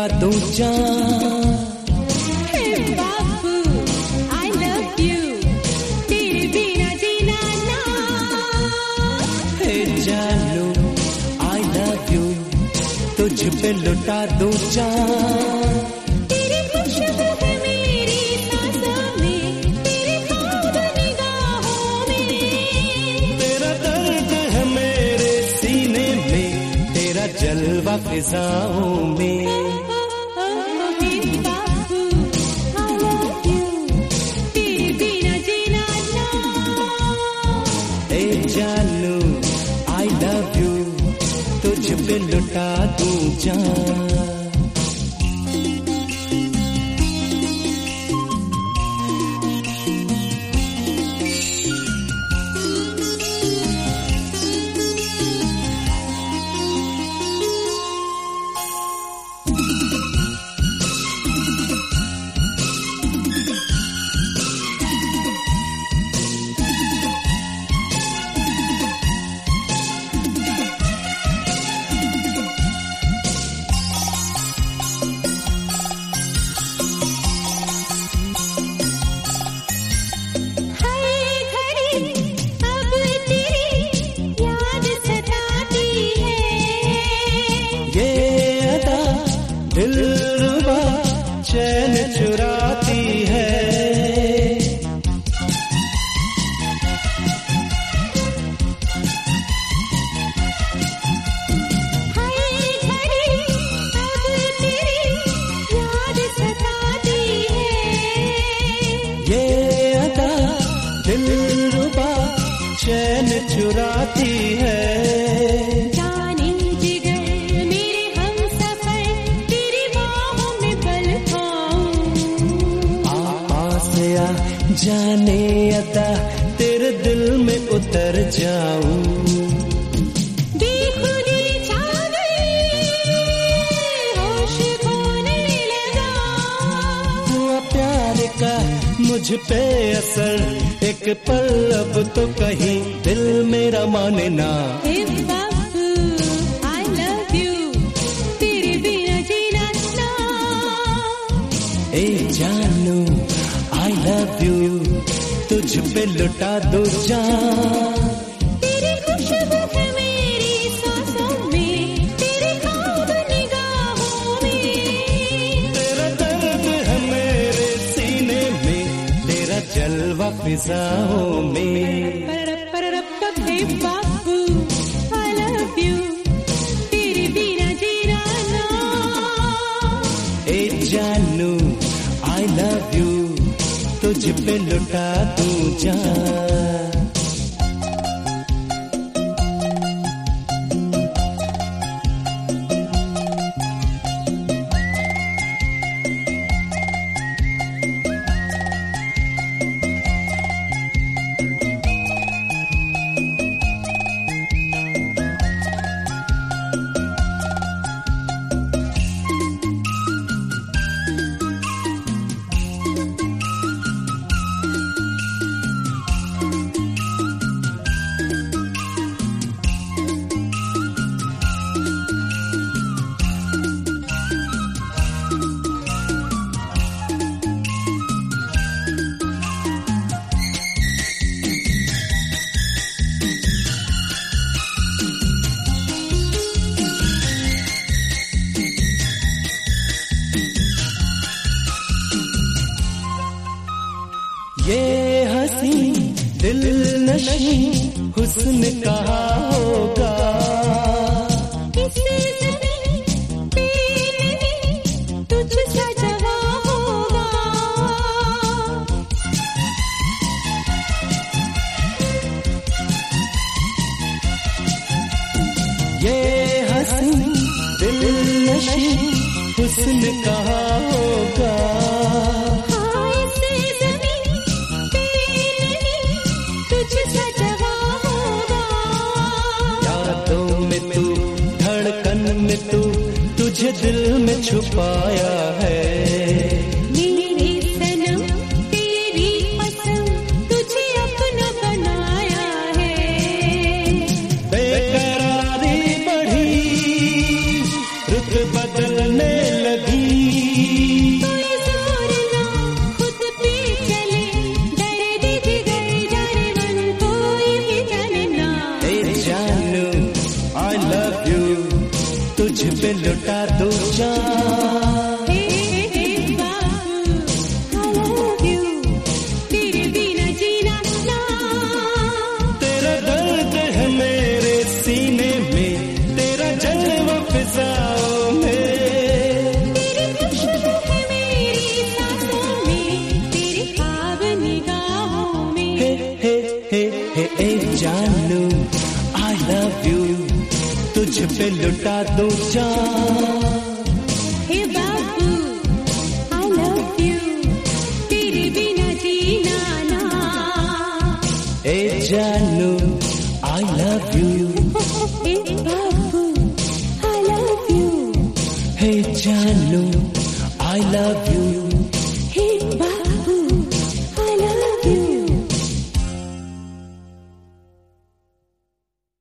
दूं जान। हे बाबू I love you, तेरे बिना जीना ना। हे जानू I love you, तुझ पे लुटा दूं जान। तेरी खुशबू है मेरी सांसों में, तेरे ख्वाब निगाहों में। तेरा दर्द है मेरे सीने में, तेरा जलवा फिजाओं में। जानू I love you, तुझ पे लुटा दूं जान। दिलरुबा चैन चुराती है, हर घड़ी अब तेरी याद सताती है। ये अदा दिलरुबा चैन चुराती है। जाने अता तेरे दिल में उतर जाऊं। बेखुदी छा गई, होश खोने लगा। हुआ प्यार का मुझ पे असर, एक पल अब तो कहीं दिल मेरा माने ना। हे बाबू I love you, तेरे बिना जीना ना। ए जानू I love you, तुझ पे लुटा दूं जान। तेरी खुशबू है मेरी सांसों में, तेरे ख्वाब निगाहों में। तेरा दर्द है मेरे सीने में, तेरा जलवा फिजाओं में। हे बाबू I love you, तेरे बिना जीना ना। ए जानू I love you, तुझ पे लुटा दूं जान। ये हंसी दिल नशी हुस्न कहाँ होगा। इस ज़मीन पे नहीं तुझसा जवां होगा। ये हंसी दिल नशी हुस्न कहाँ होगा। तू तुझे दिल में छुपाया है। मेरे सनम तेरी कसम तुझे अपना बनाया है। बेकरारी बढ़ी रुत बदलने लगी, पे लुटा दूं जान। जानू I love you, तुझ पे लुटा दूं जान। हे बाबू I love you, तेरे बिना जीना ना। ए जानू I love you, hey Babu I love you, हे जानू I love you।